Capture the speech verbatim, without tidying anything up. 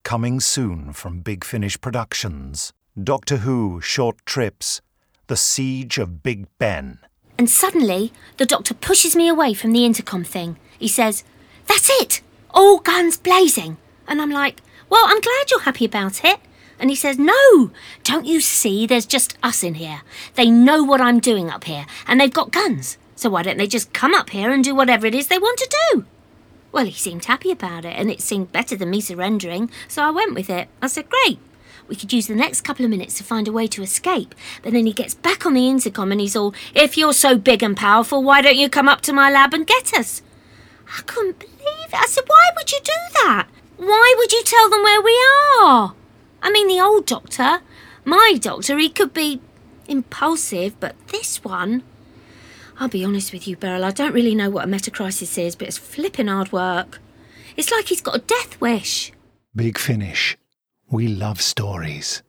Coming soon from Big Finish Productions. Doctor Who Short Trips. The Siege of Big Ben. And suddenly, the Doctor pushes me away from the intercom thing. He says, "That's it! All guns blazing!" And I'm like, "Well, I'm glad you're happy about it." And he says, "No! Don't you see there's just us in here? They know what I'm doing up here, and they've got guns. So why don't they just come up here and do whatever it is they want to do?" Well, he seemed happy about it, and it seemed better than me surrendering, so I went with it. I said, "Great. We could use the next couple of minutes to find a way to escape." But then he gets back on the intercom and he's all, "If you're so big and powerful, why don't you come up to my lab and get us?" I couldn't believe it. I said, "Why would you do that? Why would you tell them where we are?" I mean, the old Doctor, my Doctor, he could be impulsive, but this one... I'll be honest with you, Beryl, I don't really know what a metacrisis is, but it's flipping hard work. It's like he's got a death wish. Big Finish. We love stories.